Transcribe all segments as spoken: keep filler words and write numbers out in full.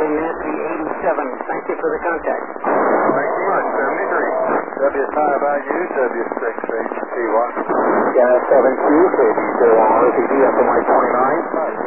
Charlie Nancy eighty-seven. Thank you for the contact. Thank you much. seventy-three. W five I U, W six H T Y. N S seven Q, K B zero R Z D, Echo Mike twenty-nine.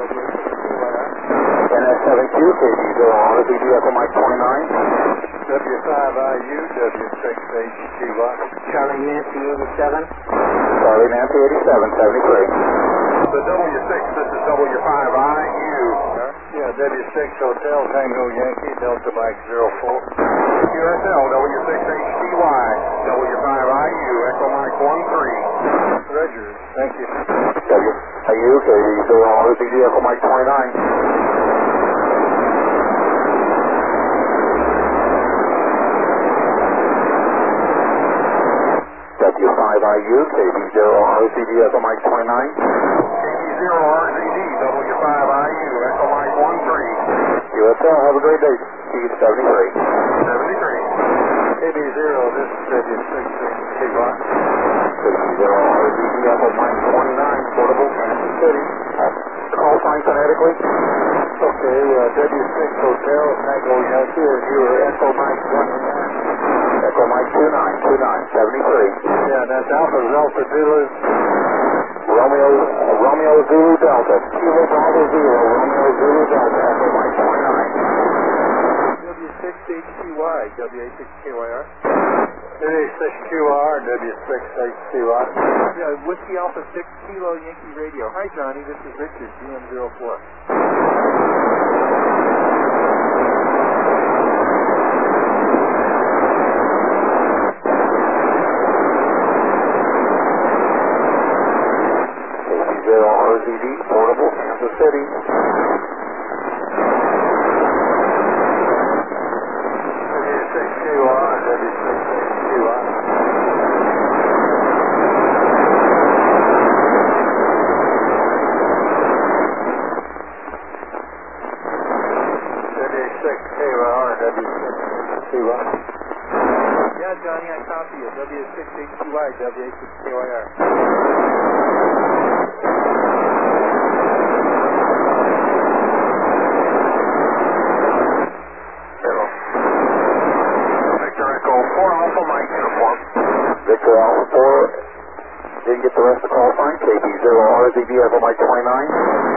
N S seven Q, K B zero R Z D, Echo Mike twenty-nine. W five I U, W six H T Y. Charlie Nancy eighty-seven. Charlie Nancy eighty-seven, seventy-three. The W six, this is W five I U. Yeah, W six Hotel Tango Yankee, Delta Mike zero four. Q S L, W six H T Y, W five I U, Echo Mike one three. Roger, thank you. W I U, K B zero R Z D, Echo Mike twenty-nine. W five I U, K B zero R Z D, Echo Mike twenty-nine. K B zero R Z D, W five I U, Echo Mike one three. U S L, have a great day. Steve seventy-three. seventy-three. K B zero, this is W six H T Y. K B zero R Z D, Echo Mike twenty-nine, portable, Kansas City. Call sign phonetically. Okay, uh, W six Hotel Tango Yankee, as you were Echo Mike one nine. Echo Mike two nine, two nine, seventy-three. Yeah, that's Alpha Delta Zulu. Romeo, uh, Romeo Zulu Delta, Kilo Bravo Zero, Romeo Zulu Delta, Echo Mike twenty-nine. W six H T Y, W six K Y R. W six Q R, W six H T Y. Yeah, Whiskey Alpha six Kilo Yankee Radio. Hi, Johnny, this is Richard, G M zero four. zero R Z D, portable, Kansas City. W six Q R, W six H T Y. W six K R, W six H T Y. Yeah, Johnny, I copy you. W six H T Y, W six K Y R. Victor Echo four Alpha Mike uniform. Victor Alpha four, didn't get the rest of the call sign. K B zero R Z D, Echo Mike twenty-nine.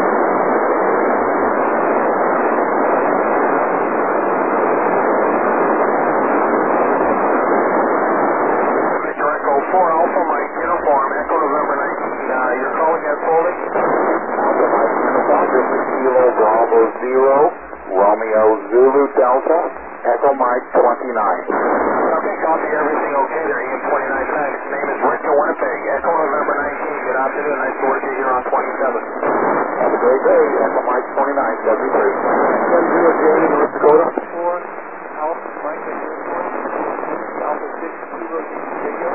Victor Echo four Alpha Mike uniform, Echo November nineteen. Uh, you're calling at Foley? Alpha Mike uniform, this is Kilo Bravo Zero, Romeo Zulu Delta, Echo Mike twenty-nine. Okay, copy everything okay there. Ian twenty-nine thanks. Name is Rick in Winnipeg. Echo November nineteen. Good afternoon. Nice to work you here on twenty-seven. Have a great day. Echo Mike twenty-nine, seventy-three. one zero J, North Dakota. four Alpha Mike uniform. Alpha six Kilo Yankee Radio.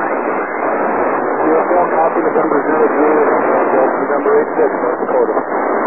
Copy November zero zero, November eight six, North Dakota.